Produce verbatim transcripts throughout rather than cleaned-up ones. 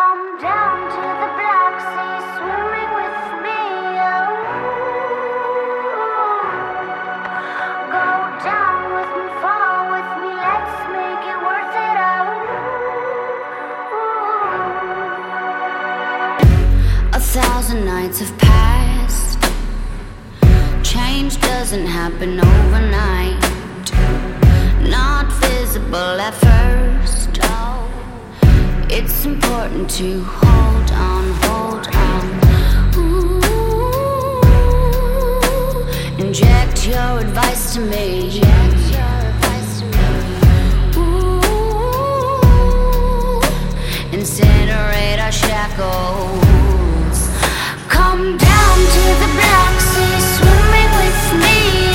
Come down to the Black Sea, swimming with me. Oh, go down with me, fall with me. Let's make it worth it. Oh, a thousand nights have passed. Change doesn't happen overnight. Not visible at first. Oh, it's important to hold on, hold on. Ooh, inject your advice to me. Ooh, incinerate our shackles. Come down to the Black Sea, swimming with me.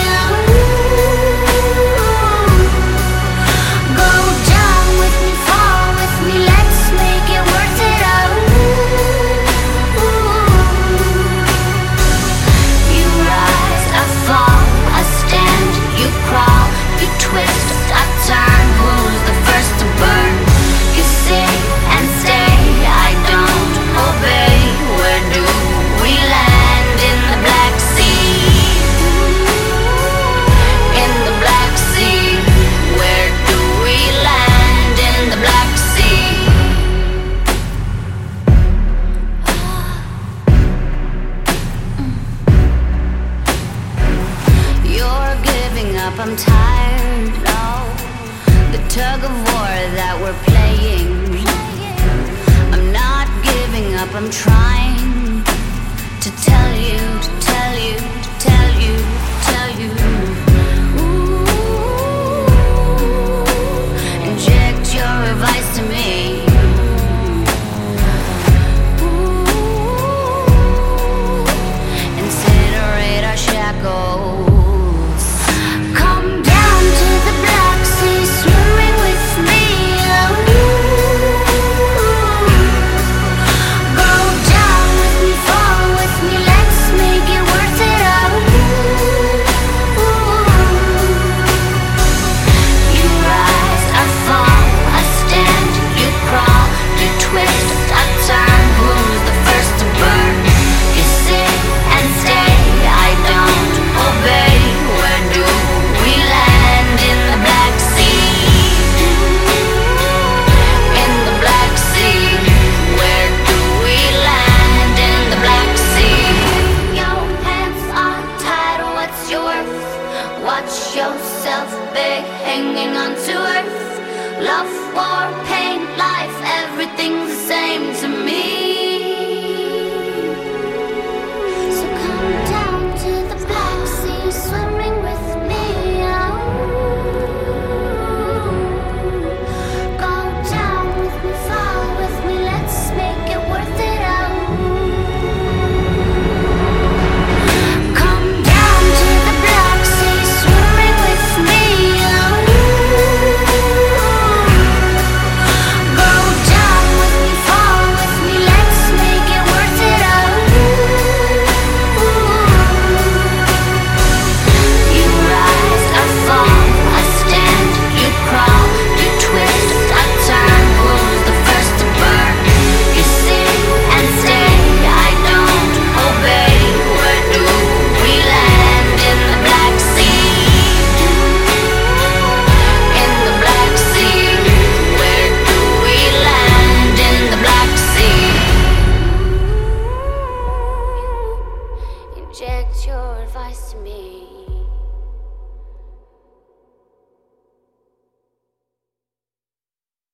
I'm tired, no. The tug of war that we're playing. I'm not giving up, I'm trying to tell you, to tell you, to tell you, to tell you. Ooh, inject your advice to me. Ooh, incinerate our shackles. Watch yourself big, hanging on to earth. Love, war, pain, life, everything's the same to me. So come down to the Black Sea, swimming with me. Oh, go down with me, fall with me. Let's make it worth it. Inject your advice to me.